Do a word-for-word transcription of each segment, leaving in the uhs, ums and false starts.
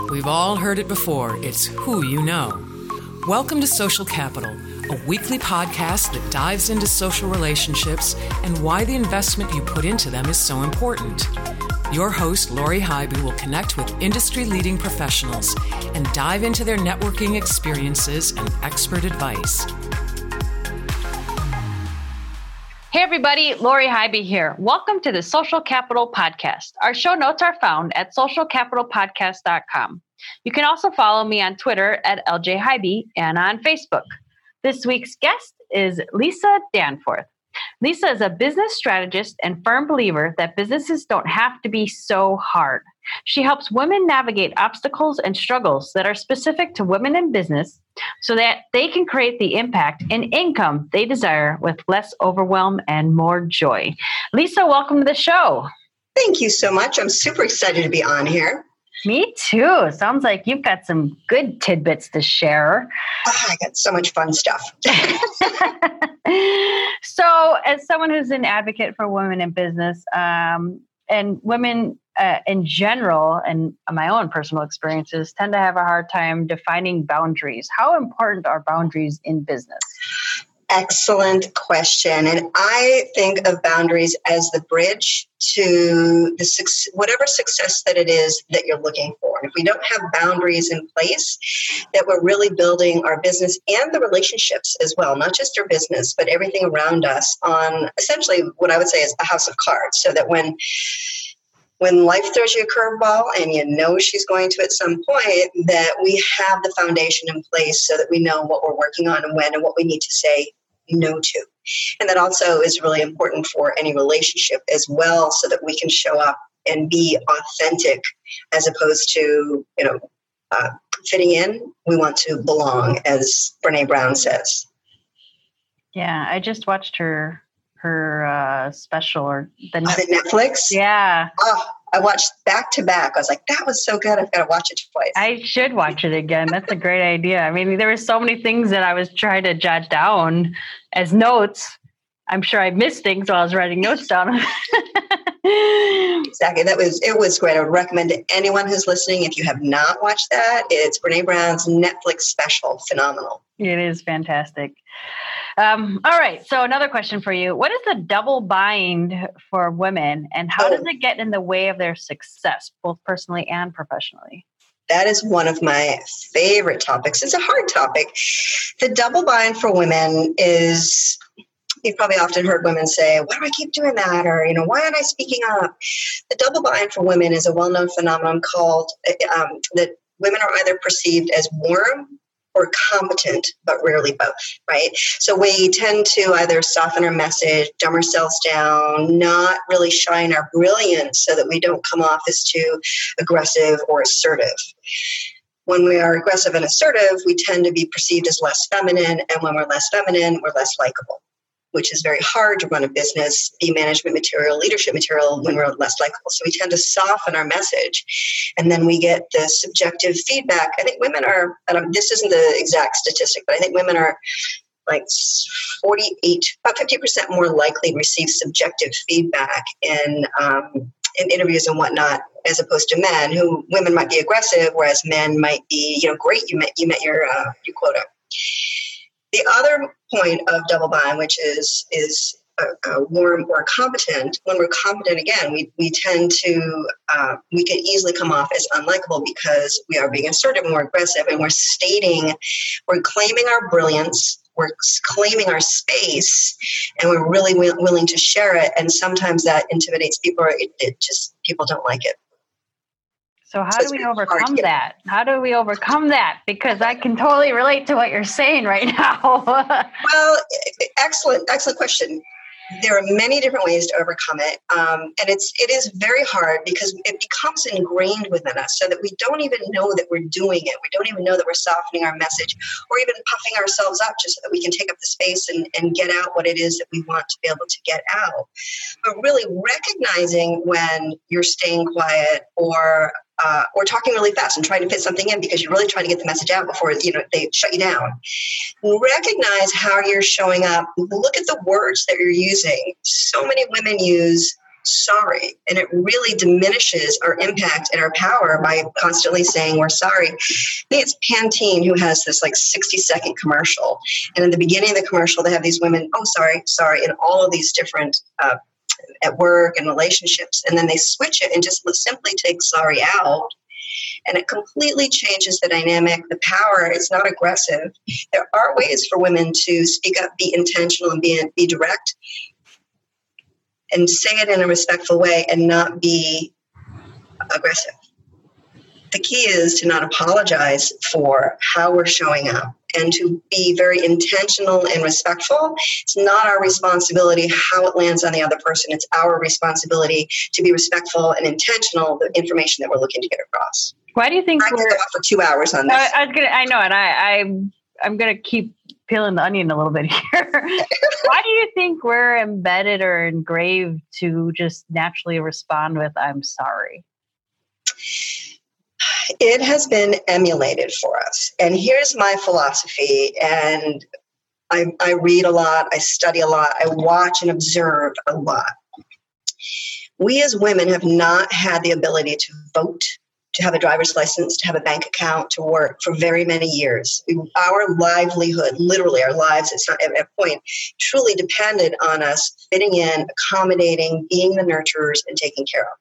We've all heard it before. It's who you know. Welcome to Social Capital, a weekly podcast that dives into social relationships and why the investment you put into them is so important. Your host, Lori Hybe, will connect with industry-leading professionals and dive into their networking experiences and expert advice. Hey everybody, Lori Hybe here. Welcome to the Social Capital Podcast. Our show notes are found at social capital podcast dot com. You can also follow me on Twitter at L J Hybe and on Facebook. This week's guest is Lisa Danforth. Lisa is a business strategist and firm believer that businesses don't have to be so hard. She helps women navigate obstacles and struggles that are specific to women in business so that they can create the impact and income they desire with less overwhelm and more joy. Lisa, welcome to the show. Thank you so much. I'm super excited to be on here. Me too. Sounds like you've got some good tidbits to share. Oh, I got so much fun stuff. So as someone who's an advocate for women in business um, and women uh, in general, and my own personal experiences, tend to have a hard time defining boundaries. How important are boundaries in business? Excellent question. And I think of boundaries as the bridge to the su- whatever success that it is that you're looking for. And if we don't have boundaries in place, that we're really building our business and the relationships as well, not just our business, but everything around us on essentially what I would say is a house of cards, so that when When life throws you a curveball and you know she's going to at some point, that we have the foundation in place so that we know what we're working on and when and what we need to say no to. And that also is really important for any relationship as well, so that we can show up and be authentic as opposed to, you know, uh, fitting in. We want to belong, as Brené Brown says. Yeah, I just watched her her uh, special or the, oh, the Netflix. Yeah. Oh, I watched back to back. I was like, that was so good. I've got to watch it twice. I should watch it again. That's a great idea. I mean, there were so many things that I was trying to jot down as notes. I'm sure I missed things while I was writing notes down. Exactly. That was, it was great. I would recommend to anyone who's listening, if you have not watched that, it's Brené Brown's Netflix special. Phenomenal. It is fantastic. Um, all right. So another question for you. What is the double bind for women, and how oh. does it get in the way of their success, both personally and professionally? That is one of my favorite topics. It's a hard topic. The double bind for women is, you've probably often heard women say, why do I keep doing that? Or, you know, why aren't I speaking up? The double bind for women is a well-known phenomenon called um, that women are either perceived as warm or competent, but rarely both, right? So we tend to either soften our message, dumb ourselves down, not really shine our brilliance so that we don't come off as too aggressive or assertive. When we are aggressive and assertive, we tend to be perceived as less feminine, and when we're less feminine, we're less likable, which is very hard to run a business, be management material, leadership material when we're less likable. So we tend to soften our message, and then we get the subjective feedback. I think women are, and this isn't the exact statistic, but I think women are like forty-eight, about fifty percent more likely to receive subjective feedback in um, in interviews and whatnot, as opposed to men, who women might be aggressive, whereas men might be, you know, great, you met you met your uh, your quota. The other point of double bind, which is is uh, uh, warm or competent, when we're competent, again, we, we tend to, uh, we can easily come off as unlikable because we are being assertive and more aggressive, and we're stating, we're claiming our brilliance, we're claiming our space, and we're really w- willing to share it. And sometimes that intimidates people, or it, it just, people don't like it. So how so do we overcome that? How do we overcome that? Because I can totally relate to what you're saying right now. Well, excellent, excellent question. There are many different ways to overcome it. Um, and it's, it is very hard because it becomes ingrained within us so that we don't even know that we're doing it. We don't even know that we're softening our message or even puffing ourselves up just so that we can take up the space and, and get out what it is that we want to be able to get out. But really recognizing when you're staying quiet or Uh, or talking really fast and trying to fit something in because you're really trying to get the message out before, you know, they shut you down. Recognize how you're showing up. Look at the words that you're using. So many women use sorry. And it really diminishes our impact and our power by constantly saying we're sorry. I think it's Pantene who has this like sixty second commercial. And in the beginning of the commercial, they have these women, oh, sorry, sorry, in all of these different uh, at work and relationships. And then they switch it and just simply take sorry out. And it completely changes the dynamic. The power is not aggressive. There are ways for women to speak up, be intentional, and be, be direct, and say it in a respectful way and not be aggressive. The key is to not apologize for how we're showing up and to be very intentional and respectful. It's not our responsibility how it lands on the other person. It's our responsibility to be respectful and intentional, the information that we're looking to get across. Why do you think I we're could go on for two hours on this? I, I was gonna. I know, and I, I I'm gonna keep peeling the onion a little bit here. Why do you think we're embedded or engraved to just naturally respond with "I'm sorry"? It has been emulated for us. And here's my philosophy. And I, I read a lot. I study a lot. I watch and observe a lot. We as women have not had the ability to vote, to have a driver's license, to have a bank account, to work for very many years. Our livelihood, literally our lives, it's not at a point, truly depended on us fitting in, accommodating, being the nurturers, and taking care of.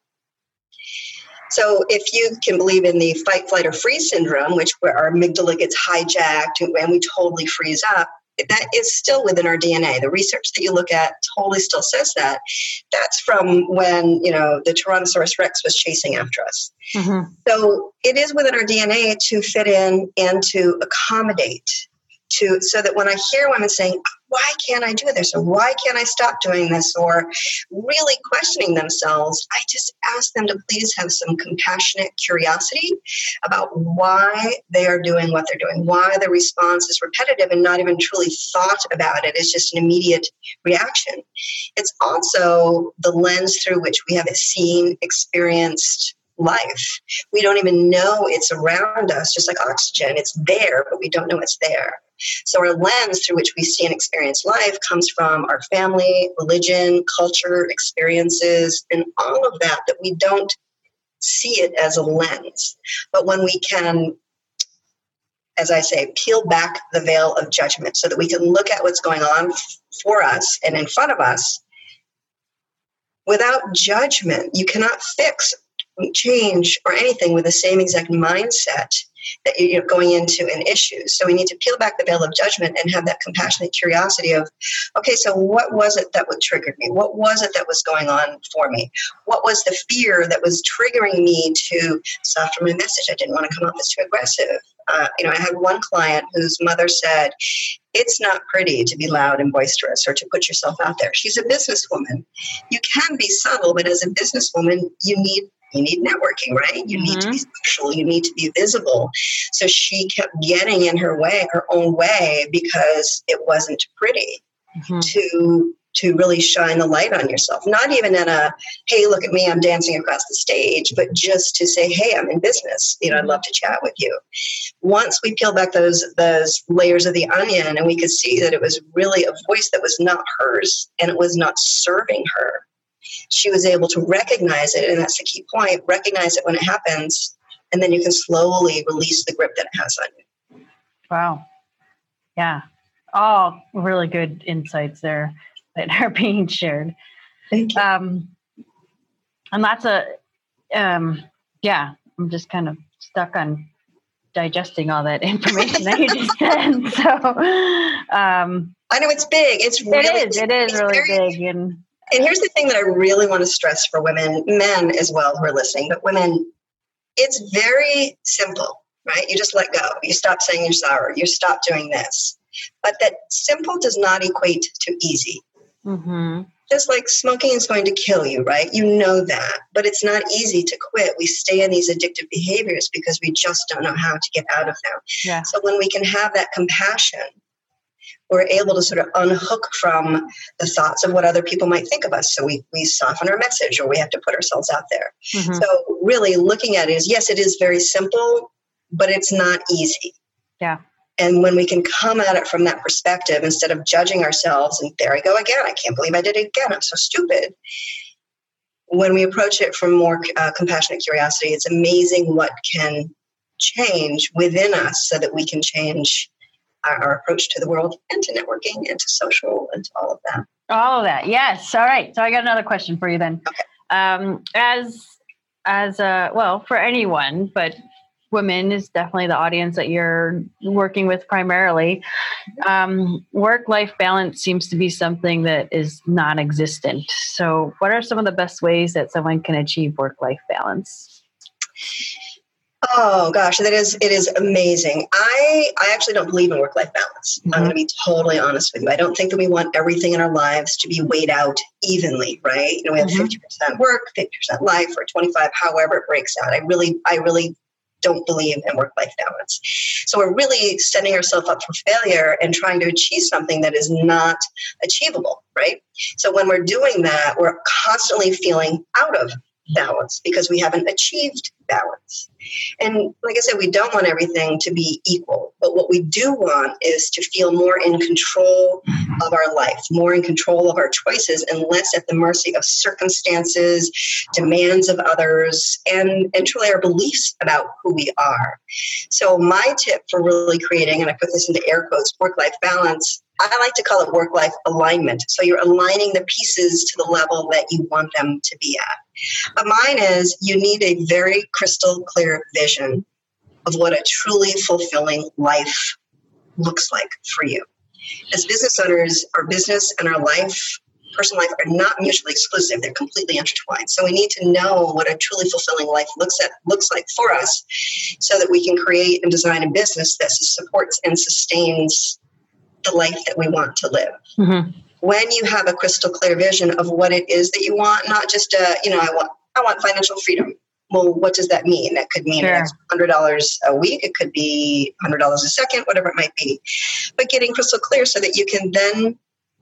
So if you can believe in the fight, flight, or freeze syndrome, which where our amygdala gets hijacked and we totally freeze up, that is still within our D N A. The research that you look at totally still says that. That's from when, you know, the Tyrannosaurus Rex was chasing after us. Mm-hmm. So it is within our D N A to fit in and to accommodate, to so that when I hear women saying, why can't I do this? Or why can't I stop doing this? Or really questioning themselves, I just ask them to please have some compassionate curiosity about why they are doing what they're doing, why the response is repetitive and not even truly thought about it. It's just an immediate reaction. It's also the lens through which we have seen, experienced life. We don't even know it's around us, just like oxygen. It's there, but we don't know it's there. So our lens through which we see and experience life comes from our family, religion, culture, experiences, and all of that, that we don't see it as a lens. But when we can, as I say, peel back the veil of judgment so that we can look at what's going on for us and in front of us without judgment, you cannot fix, change, or anything with the same exact mindset that you're going into an issue. So we need to peel back the veil of judgment and have that compassionate curiosity of, okay, so what was it that would trigger me? What was it that was going on for me? What was the fear that was triggering me to soften my message? I didn't want to come off as too aggressive. Uh, you know, I had one client whose mother said, it's not pretty to be loud and boisterous or to put yourself out there. She's a businesswoman. You can be subtle, but as a businesswoman, you need You need networking, right? You mm-hmm. need to be social. You need to be visible. So she kept getting in her way, her own way, because it wasn't pretty mm-hmm. to to really shine the light on yourself. Not even in a, hey, look at me, I'm dancing across the stage, but just to say, hey, I'm in business. You know, I'd love to chat with you. Once we peel back those those layers of the onion and we could see that it was really a voice that was not hers and it was not serving her, she was able to recognize it, and that's the key point, recognize it when it happens, and then you can slowly release the grip that it has on you. Wow. Yeah. All really good insights there that are being shared. Thank you. Um, and that's a, um, yeah, I'm just kind of stuck on digesting all that information that you just said. So um, I know it's big. It's really It is. It is it's really very, big. And And here's the thing that I really want to stress for women, men as well who are listening, but women, it's very simple, right? You just let go. You stop saying you're sorry. You stop doing this. But that simple does not equate to easy. Mm-hmm. Just like smoking is going to kill you, right? You know that, but it's not easy to quit. We stay in these addictive behaviors because we just don't know how to get out of them. Yeah. So when we can have that compassion, we're able to sort of unhook from the thoughts of what other people might think of us. So we, we soften our message, or we have to put ourselves out there. Mm-hmm. So really looking at it is, yes, it is very simple, but it's not easy. Yeah. And when we can come at it from that perspective, instead of judging ourselves, and there I go again, I can't believe I did it again, I'm so stupid. when we approach it from more uh, compassionate curiosity, it's amazing what can change within us so that we can change our, our approach to the world and to networking and to social and to all of that. All of that. Yes. All right. So I got another question for you then. Okay. Um, as, as a, well, for anyone, but women is definitely the audience that you're working with primarily. Um, work-life balance seems to be something that is non-existent. So what are some of the best ways that someone can achieve work-life balance? Oh gosh, that is, it is amazing. I, I actually don't believe in work-life balance. Mm-hmm. I'm going to be totally honest with you. I don't think that we want everything in our lives to be weighed out evenly, right? You know, we have mm-hmm. fifty percent work, fifty percent life, or twenty-five, however it breaks out. I really, I really don't believe in work-life balance. So we're really setting ourselves up for failure and trying to achieve something that is not achievable, right? So when we're doing that, we're constantly feeling out of balance because we haven't achieved balance. And like I said, we don't want everything to be equal, but what we do want is to feel more in control of our life, more in control of our choices, and less at the mercy of circumstances, demands of others, and, and truly our beliefs about who we are. So my tip for really creating, and I put this into air quotes, work-life balance, I like to call it work-life alignment. So you're aligning the pieces to the level that you want them to be at. But mine is you need a very crystal clear vision of what a truly fulfilling life looks like for you. As business owners, our business and our life, personal life, are not mutually exclusive. They're completely intertwined. So we need to know what a truly fulfilling life looks at looks like for us so that we can create and design a business that supports and sustains the life that we want to live. Mm-hmm. When you have a crystal clear vision of what it is that you want, not just a, you know, I want, I want financial freedom. Well, what does that mean? That could mean one hundred dollars a week. It could be one hundred dollars a second, whatever it might be. But getting crystal clear so that you can then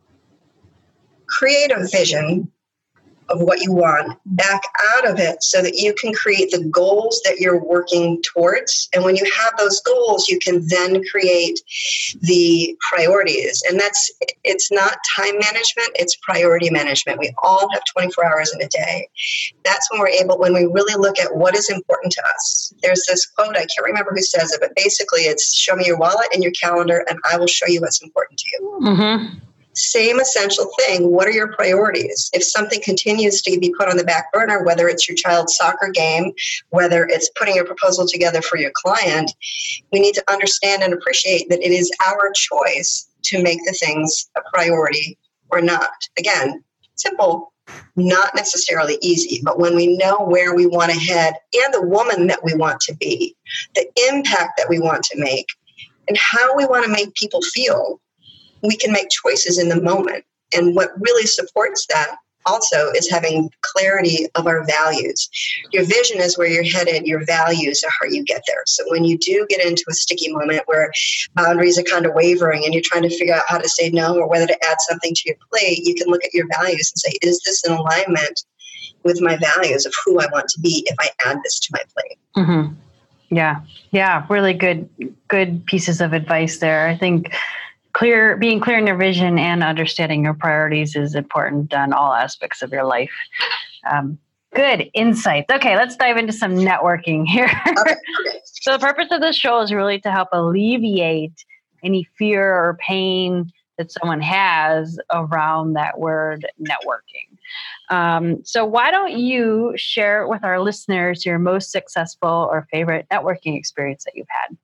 create a vision of what you want, back out of it so that you can create the goals that you're working towards. And when you have those goals, you can then create the priorities. And that's, it's not time management, it's priority management. We all have twenty-four hours in a day. That's when we're able, when we really look at what is important to us. There's this quote, I can't remember who says it, but basically it's show me your wallet and your calendar and I will show you what's important to you. Mm-hmm. Same essential thing. What are your priorities? If something continues to be put on the back burner, whether it's your child's soccer game, whether it's putting a proposal together for your client, we need to understand and appreciate that it is our choice to make the things a priority or not. Again, simple, not necessarily easy, but when we know where we want to head and the woman that we want to be, the impact that we want to make, and how we want to make people feel, we can make choices in the moment. And what really supports that also is having clarity of our values. Your vision is where you're headed. Your values are how you get there. So when you do get into a sticky moment where boundaries are kind of wavering and you're trying to figure out how to say no or whether to add something to your plate, you can look at your values and say, is this in alignment with my values of who I want to be if I add this to my plate? Mm-hmm. Yeah. Yeah. Really good, good pieces of advice there. I think Clear, being clear in your vision and understanding your priorities is important on all aspects of your life. Um, good insights. Okay, let's dive into some networking here. Okay. So the purpose of this show is really to help alleviate any fear or pain that someone has around that word networking. Um, so why don't you share with our listeners your most successful or favorite networking experience that you've had?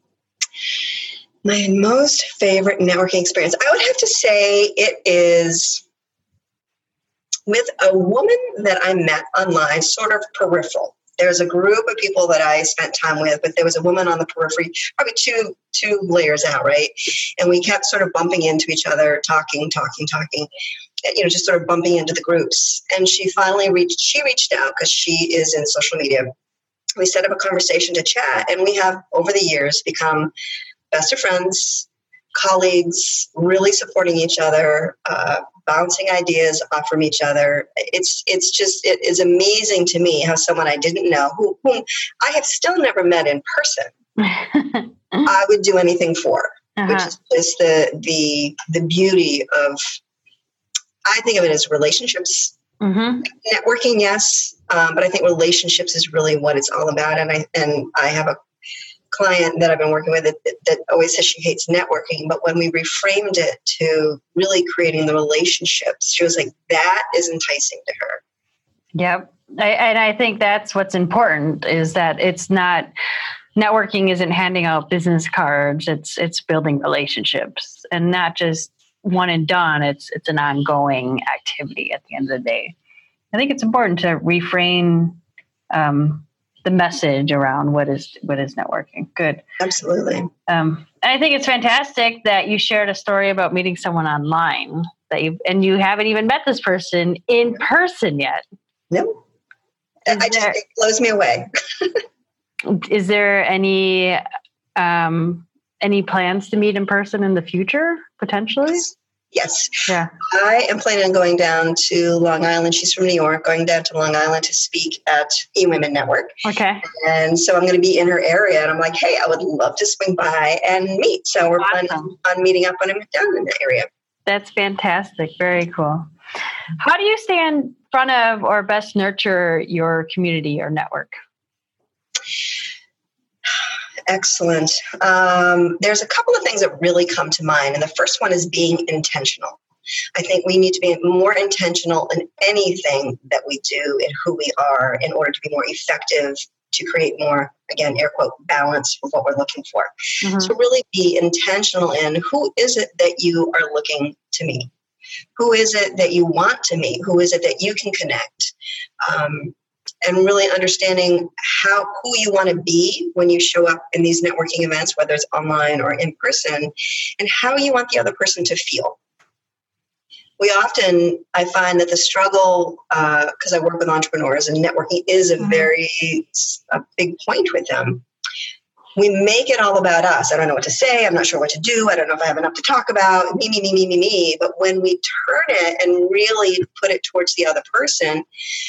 My most favorite networking experience, I would have to say it is with a woman that I met online, sort of peripheral. There's a group of people that I spent time with, but there was a woman on the periphery, probably two two layers out, right? And we kept sort of bumping into each other, talking, talking, talking, you know, just sort of bumping into the groups. And she finally reached, she reached out because she is in social media. We set up a conversation to chat, and we have, over the years, become best of friends, colleagues, really supporting each other, uh, bouncing ideas off from each other. It's it's just, it is amazing to me how someone I didn't know, who, whom I have still never met in person, I would do anything for, uh-huh. which is just the, the, the beauty of, I think of it as relationships Mm-hmm. Networking, yes, um, but I think relationships is really what it's all about. And I and I have a client that I've been working with that, that always says she hates networking, but when we reframed it to really creating the relationships, she was like, that is enticing to her. Yep. I, and I think that's what's important, is that it's not, networking isn't handing out business cards. It's, it's building relationships, and not just one and done. It's, it's an ongoing activity at the end of the day. I think it's important to reframe, um, the message around what is what is networking. Good. Absolutely. Um, and I think it's fantastic that you shared a story about meeting someone online that you and you haven't even met this person in person yet. No, I just, there, it blows me away. Is there any um, any plans to meet in person in the future potentially? Yes. Yes. Yeah. I am planning on going down to Long Island. She's from New York, going down to Long Island to speak at eWomen Network. Okay. And so I'm going to be in her area, and I'm like, hey, I would love to swing by and meet. So we're awesome. planning on meeting up when I'm down in the area. That's fantastic. Very cool. How do you stay in front of or best nurture your community or network? Excellent. Um, there's a couple of things that really come to mind. And the first one is being intentional. I think we need to be more intentional in anything that we do and who we are in order to be more effective, to create more, again, air quote, balance for what we're looking for. Mm-hmm. So really be intentional in who is it that you are looking to meet? Who is it that you want to meet? Who is it that you can connect? Um, and really understanding how who you want to be when you show up in these networking events, whether it's online or in person, and how you want the other person to feel. We often, I find that the struggle, because uh, I work with entrepreneurs and networking is a very a big point with them. We make it all about us. I don't know what to say. I'm not sure what to do. I don't know if I have enough to talk about. Me, me, me, me, me, me. But when we turn it and really put it towards the other person,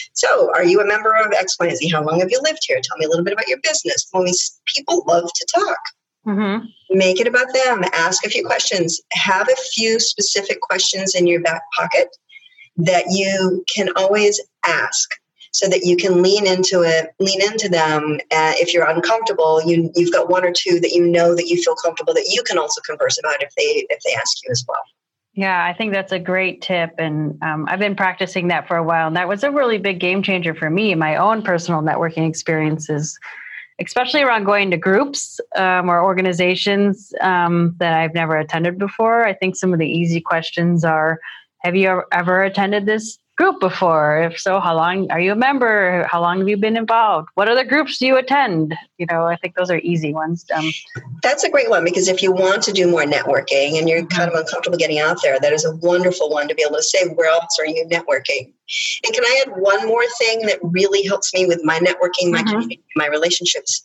so are you a member of X Y Z? How long have you lived here? Tell me a little bit about your business. When we, people love to talk. Mm-hmm. Make it about them. Ask a few questions. Have a few specific questions in your back pocket that you can always ask, so that you can lean into it, lean into them. Uh, if you're uncomfortable, you, you've got one or two that you know that you feel comfortable that you can also converse about if they if they ask you as well. Yeah, I think that's a great tip. And um, I've been practicing that for a while. And that was a really big game changer for me in my own personal networking experiences, especially around going to groups um, or organizations um, that I've never attended before. I think some of the easy questions are, have you ever attended this group before? If so, how long are you a member? How long have you been involved? What other groups do you attend? You know, I think those are easy ones. Um, That's a great one, because if you want to do more networking and you're mm-hmm. kind of uncomfortable getting out there, that is a wonderful one to be able to say, where else are you networking? And can I add one more thing that really helps me with my networking, my mm-hmm. community, my relationships?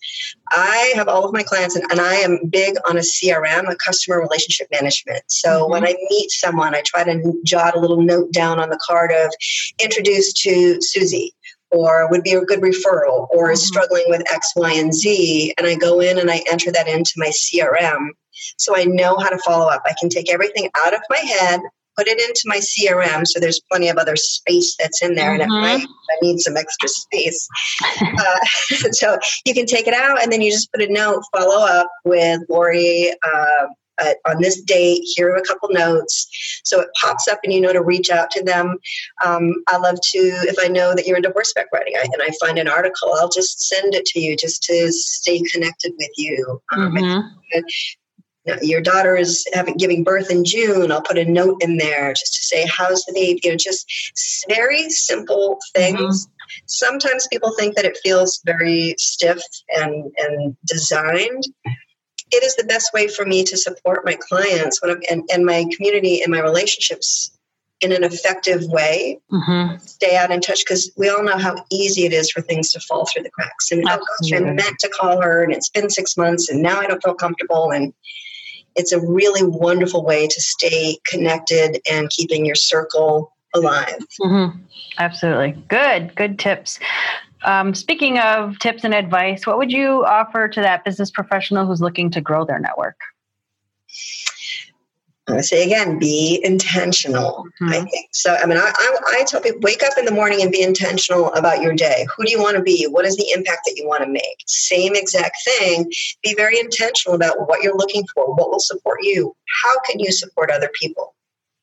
I have all of my clients, and, and I am big on a C R M, a customer relationship management. So mm-hmm. when I meet someone, I try to jot a little note down on the card of introduced to Susie, or would be a good referral, or mm-hmm. is struggling with X, Y, and Z. And I go in and I enter that into my C R M. So I know how to follow up. I can take everything out of my head, put it into my C R M, so there's plenty of other space that's in there, mm-hmm. and at night I need some extra space. uh, so you can take it out, and then you just put a note, follow up with Lori uh, uh, on this date, here are a couple notes. So it pops up and you know to reach out to them. Um, I love to, if I know that you're into horseback riding I, and I find an article, I'll just send it to you just to stay connected with you. Um, mm-hmm. Your daughter is having giving birth in June. I'll put a note in there just to say, how's the baby? You know, just very simple things. Mm-hmm. Sometimes people think that it feels very stiff and, and designed. It is the best way for me to support my clients when I'm, and, and my community and my relationships in an effective way. Mm-hmm. Stay out in touch, because we all know how easy it is for things to fall through the cracks. And oh gosh, I meant to call her, and it's been six months, and now I don't feel comfortable. And it's a really wonderful way to stay connected and keeping your circle alive. Mm-hmm. Absolutely. Good, good tips. Um, speaking of tips and advice, what would you offer to that business professional who's looking to grow their network? I say again, be intentional. Mm-hmm. I think so. I mean, I, I, I tell people, wake up in the morning and be intentional about your day. Who do you want to be? What is the impact that you want to make? Same exact thing. Be very intentional about what you're looking for. What will support you? How can you support other people?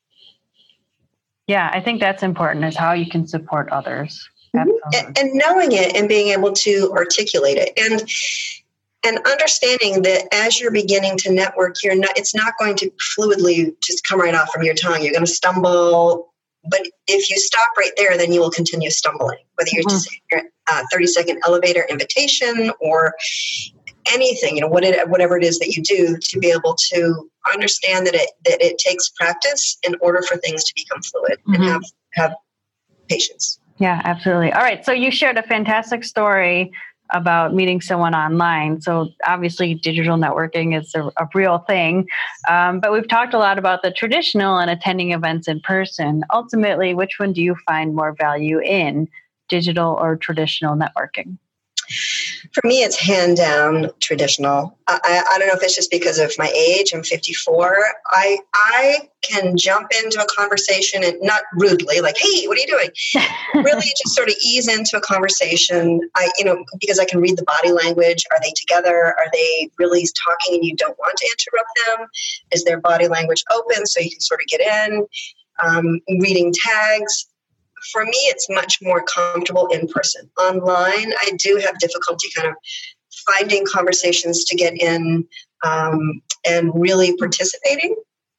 Yeah, I think that's important, is how you can support others. Mm-hmm. And, and knowing it and being able to articulate it. And And understanding that as you're beginning to network, you're not, it's not going to fluidly just come right off from your tongue. You're going to stumble. But if you stop right there, then you will continue stumbling, whether you're mm-hmm. just your uh, thirty second elevator invitation or anything, you know, what it, whatever it is that you do, to be able to understand that it, that it takes practice in order for things to become fluid mm-hmm. and have, have patience. Yeah, absolutely. All right. So you shared a fantastic story about meeting someone online. So obviously digital networking is a, a real thing. Um, but we've talked a lot about the traditional and attending events in person. Ultimately, which one do you find more value in, digital or traditional networking? For me, it's hand down traditional. I, I, I don't know if it's just because of my age. I'm fifty-four. I I can jump into a conversation and not rudely, like, "Hey, what are you doing?" Really, just sort of ease into a conversation. I, you know, because I can read the body language. Are they together? Are they really talking and you don't want to interrupt them? Is their body language open so you can sort of get in? Um, reading tags. For me, it's much more comfortable in person. Online, I do have difficulty kind of finding conversations to get in um, and really participating.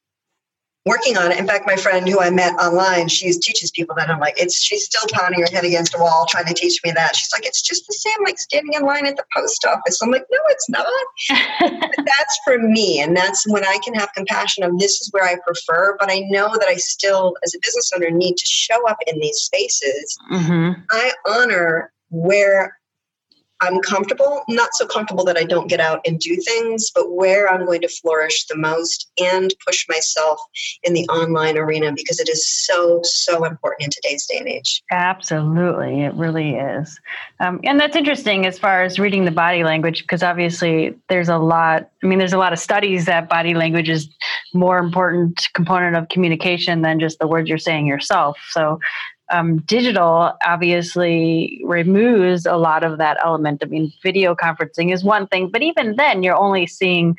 Working on it. In fact, my friend who I met online, she teaches people that. I'm like, it's she's still pounding her head against a wall trying to teach me that. She's like, it's just the same like standing in line at the post office. I'm like, no, it's not. But that's for me. And that's when I can have compassion of this is where I prefer. But I know that I still, as a business owner, need to show up in these spaces. Mm-hmm. I honor where I'm comfortable, not so comfortable that I don't get out and do things, but where I'm going to flourish the most and push myself in the online arena, because it is so, so important in today's day and age. Absolutely. It really is. Um, and that's interesting as far as reading the body language, because obviously there's a lot, I mean, there's a lot of studies that body language is more important component of communication than just the words you're saying yourself. So Um, digital obviously removes a lot of that element. I mean, video conferencing is one thing, but even then you're only seeing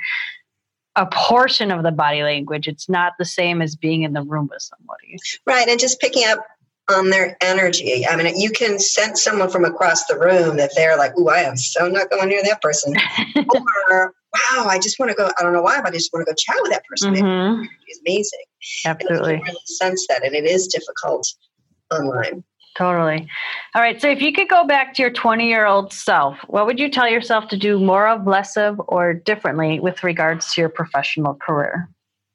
a portion of the body language. It's not the same as being in the room with somebody. Right. And just picking up on their energy. I mean, you can sense someone from across the room that they're like, ooh, I am so not going near that person. Or, wow, I just want to go, I don't know why, but I just want to go chat with that person. Mm-hmm. It's amazing. Absolutely. And you can really sense that. And it is difficult online. Totally. All right. So if you could go back to your twenty-year-old self, what would you tell yourself to do more of, less of, or differently with regards to your professional career?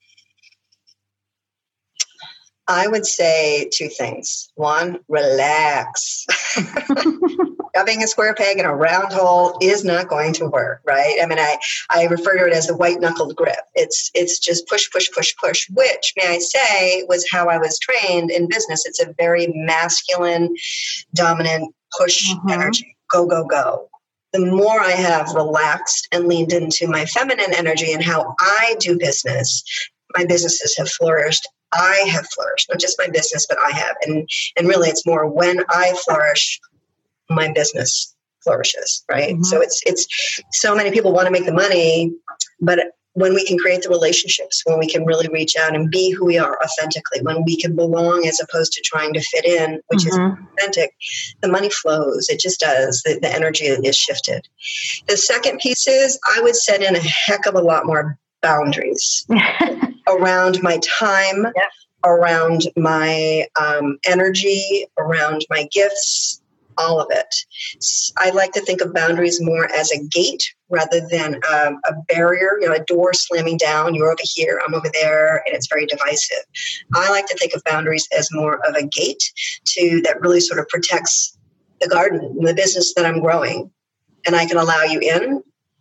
I would say two things. One, relax. Shoving a square peg in a round hole is not going to work, right? I mean, I, I refer to it as the white-knuckled grip. It's it's just push, push, push, push, which, may I say, was how I was trained in business. It's a very masculine, dominant push mm-hmm. energy. Go, go, go. The more I have relaxed and leaned into my feminine energy and how I do business, my businesses have flourished. I have flourished, not just my business, but I have. And and really, it's more when I flourish, my business flourishes, right? Mm-hmm. So it's it's so many people want to make the money, but when we can create the relationships, when we can really reach out and be who we are authentically, when we can belong as opposed to trying to fit in, which mm-hmm. is authentic, the money flows. It just does. The, the energy is shifted. The second piece is I would set in a heck of a lot more boundaries around my time, yep. around my um, energy, around my gifts, all of it. I like to think of boundaries more as a gate rather than um, a barrier, you know, a door slamming down. You're over here, I'm over there, and it's very divisive. I like to think of boundaries as more of a gate to that really sort of protects the garden, the business that I'm growing. And I can allow you in.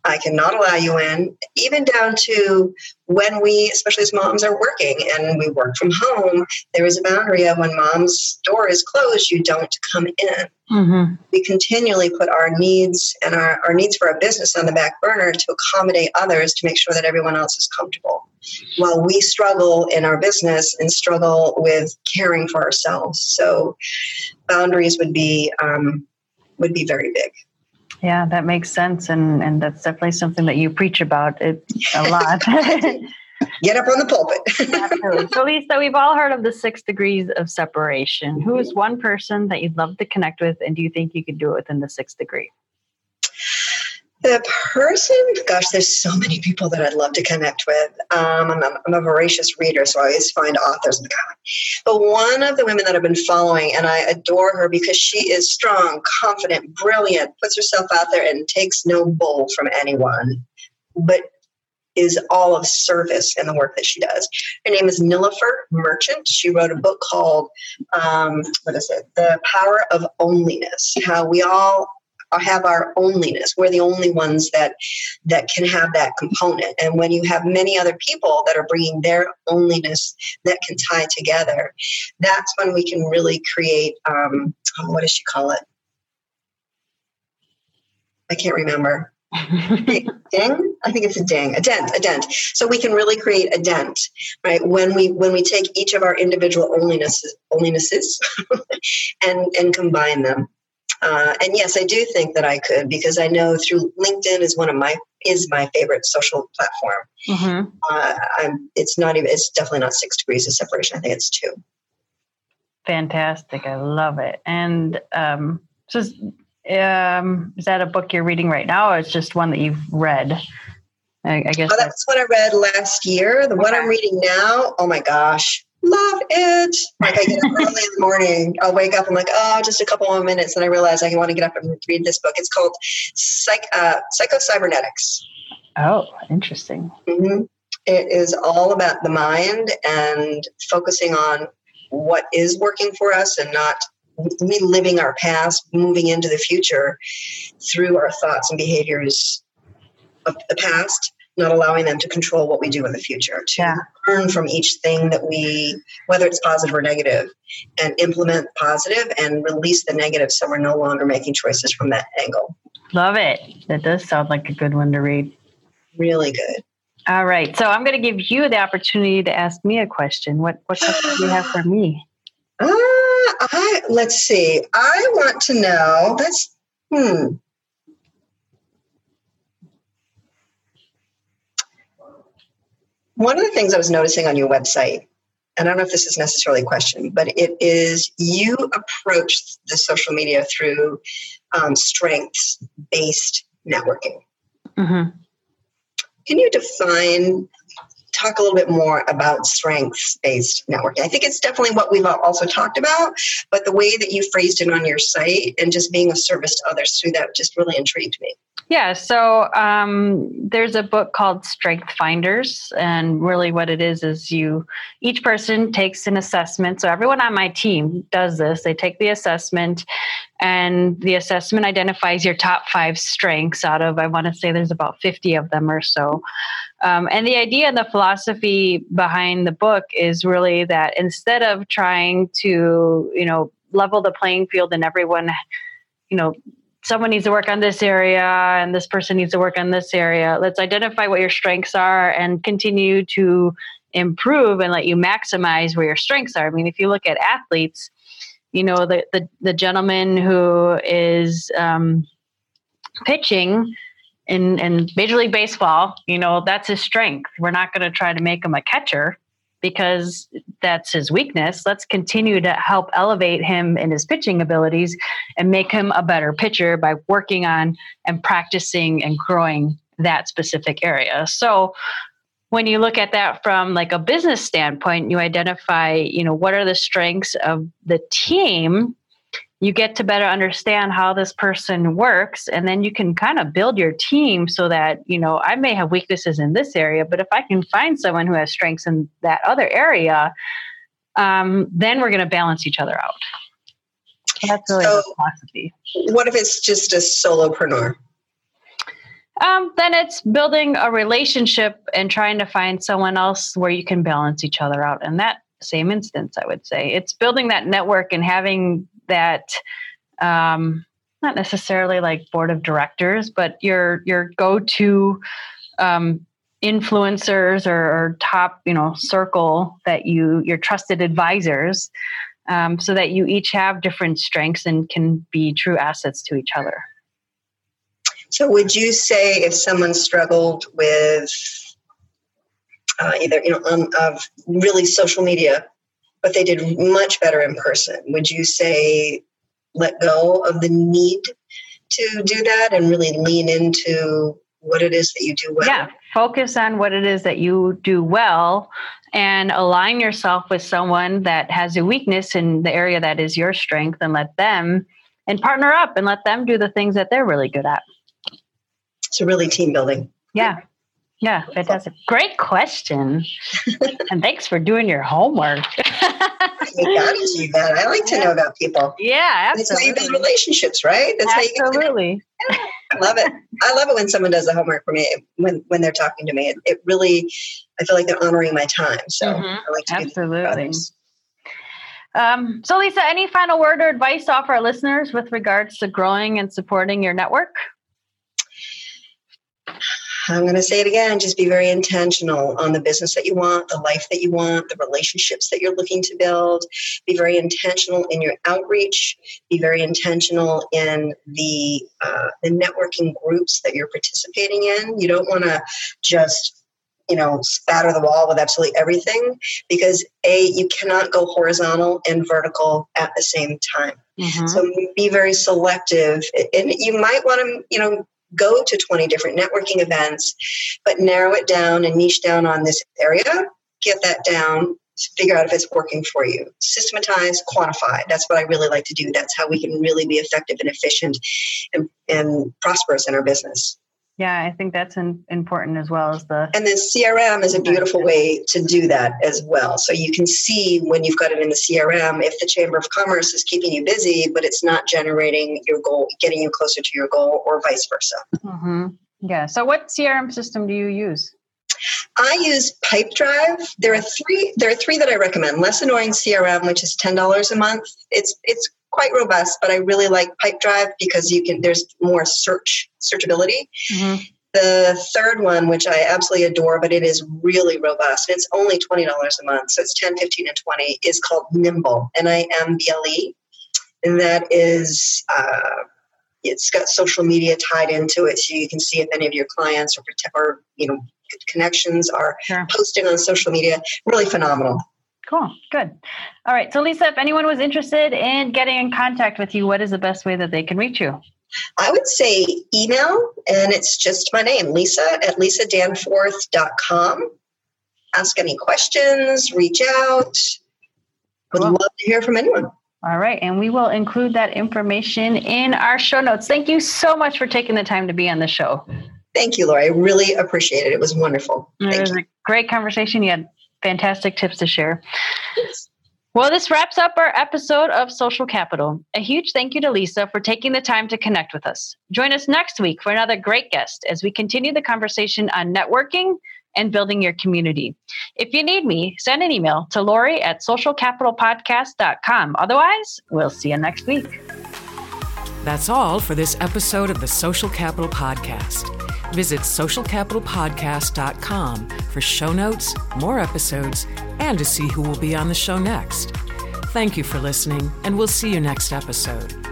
I cannot allow you in, even down to when we, especially as moms, are working and we work from home, there is a boundary of when mom's door is closed, you don't come in. Mm-hmm. We continually put our needs and our, our needs for our business on the back burner to accommodate others to make sure that everyone else is comfortable, while we struggle in our business and struggle with caring for ourselves. So boundaries would be um, would be very big. Yeah, that makes sense. And, and that's definitely something that you preach about it a lot. Get up on the pulpit. Absolutely. So Lisa, we've all heard of the six degrees of separation. Who is one person that you'd love to connect with? And do you think you could do it within the sixth degree? The person, gosh, there's so many people that I'd love to connect with. Um, I'm, a, I'm a voracious reader, so I always find authors in the comment. But one of the women that I've been following, and I adore her because she is strong, confident, brilliant, puts herself out there and takes no bull from anyone, but is all of service in the work that she does. Her name is Nilofer Merchant. She wrote a book called, um, what is it? The Power of Onlyness, how we all have our onlyness. We're the only ones that that can have that component. And when you have many other people that are bringing their onlyness that can tie together, that's when we can really create, um, what does she call it? I can't remember. Ding? I think it's a ding, a dent, a dent. So we can really create a dent, right? When we when we take each of our individual onlynesses, onlynesses and and combine them. Uh, and yes, I do think that I could, because I know through LinkedIn is one of my is my favorite social platform. Mm-hmm. Uh, I'm, it's not even. It's definitely not six degrees of separation. I think it's two. Fantastic! I love it. And um, so, um, is that a book you're reading right now, or it's just one that you've read? I, I guess oh, that's what I read last year. The okay. one I'm reading now. Oh my gosh. Love it. Like I get up early in the morning. I'll wake up. I'm like, oh, just a couple more minutes. And I realize I want to get up and read this book. It's called Psych, uh, Psycho-Cybernetics. Oh, interesting. Mm-hmm. It is all about the mind and focusing on what is working for us and not reliving our past, moving into the future through our thoughts and behaviors of the past, not allowing them to control what we do in the future, to yeah. learn from each thing that we, whether it's positive or negative, and implement positive and release the negative so we're no longer making choices from that angle. Love it. That does sound like a good one to read. Really good. All right. So I'm going to give you the opportunity to ask me a question. What, what question do you have for me? Uh, I, let's see. I want to know, that's, hmm. One of the things I was noticing on your website, and I don't know if this is necessarily a question, but it is you approach the social media through um, strengths-based networking. Mm-hmm. Can you define, talk a little bit more about strengths-based networking? I think it's definitely what we've also talked about, but the way that you phrased it on your site and just being of service to others through that just really intrigued me. Yeah, so um, there's a book called Strength Finders, and really what it is is you, each person takes an assessment. So everyone on my team does this. They take the assessment, and the assessment identifies your top five strengths out of, I want to say there's about fifty of them or so. Um, and the idea and the philosophy behind the book is really that instead of trying to, you know, level the playing field and everyone, you know, someone needs to work on this area and this person needs to work on this area. Let's identify what your strengths are and continue to improve and let you maximize where your strengths are. I mean, if you look at athletes, you know, the the, the gentleman who is um, pitching in, in Major League Baseball, you know, that's his strength. We're not going to try to make him a catcher because that's his weakness. Let's continue to help elevate him in his pitching abilities and make him a better pitcher by working on and practicing and growing that specific area. So when you look at that from like a business standpoint, you identify, you know, what are the strengths of the team. You get to better understand how this person works, and then you can kind of build your team so that, you know, I may have weaknesses in this area, but if I can find someone who has strengths in that other area, um, then we're going to balance each other out. So that's really so the philosophy. What if it's just a solopreneur? Um, then it's building a relationship and trying to find someone else where you can balance each other out. In that same instance, I would say it's building that network and having that, um, not necessarily like board of directors, but your your go-to um, influencers or, or top, you know, circle that you your trusted advisors, um, so that you each have different strengths and can be true assets to each other. So would you say if someone struggled with uh, either, you know, um, of really social media, but they did much better in person, would you say let go of the need to do that and really lean into what it is that you do well? Yeah, focus on what it is that you do well and align yourself with someone that has a weakness in the area that is your strength, and let them, and partner up and let them do the things that they're really good at. So really team building. Yeah. Yeah. Fantastic. Great question. And thanks for doing your homework. You got to do that. I like to know about people. Yeah, absolutely. That's how you build relationships, right? That's absolutely. How you I love it. I love it when someone does the homework for me, when, when they're talking to me. It, it really, I feel like they're honoring my time. So mm-hmm. I like to absolutely. Um, so Lisa, any final word or advice to offer our listeners with regards to growing and supporting your network? I'm going to say it again. Just be very intentional on the business that you want, the life that you want, the relationships that you're looking to build. Be very intentional in your outreach. Be very intentional in the uh, the networking groups that you're participating in. You don't want to just, you know, spatter the wall with absolutely everything, because A, you cannot go horizontal and vertical at the same time. Mm-hmm. So be very selective, and you might want to, you know, go to twenty different networking events, but narrow it down and niche down on this area, get that down, figure out if it's working for you. Systematize, quantify. That's what I really like to do. That's how we can really be effective and efficient and, and prosperous in our business. Yeah, I think that's an, important as well as the... And then C R M is a beautiful way to do that as well. So you can see when you've got it in the C R M, if the Chamber of Commerce is keeping you busy, but it's not generating your goal, getting you closer to your goal, or vice versa. Mm-hmm. Yeah. So what C R M system do you use? I use Pipedrive. There are three. There are three that I recommend. Less Annoying C R M, which is ten dollars a month. It's it's quite robust, but I really like Pipedrive because you can. There's more search searchability. Mm-hmm. The third one, which I absolutely adore, but it is really robust. It's only twenty dollars a month, so it's ten, fifteen, and twenty. Is called Nimble, N I M B L E, and that is. Uh, It's got social media tied into it, so you can see if any of your clients or, or you know, connections are sure. posting on social media. Really phenomenal. Cool. Good. All right. So, Lisa, if anyone was interested in getting in contact with you, what is the best way that they can reach you? I would say email, and it's just my name, Lisa at lisa danforth dot com. Ask any questions, reach out. Would cool. love to hear from anyone. All right. And we will include that information in our show notes. Thank you so much for taking the time to be on the show. Thank you, Laura. I really appreciate it. It was wonderful. Thank it was you. a great conversation. You had fantastic tips to share. Yes. Well, this wraps up our episode of Social Capital. A huge thank you to Lisa for taking the time to connect with us. Join us next week for another great guest as we continue the conversation on networking and building your community. If you need me, send an email to Lori at social capital podcast dot com. Otherwise, we'll see you next week. That's all for this episode of the Social Capital Podcast. Visit social capital podcast dot com for show notes, more episodes, and to see who will be on the show next. Thank you for listening, and we'll see you next episode.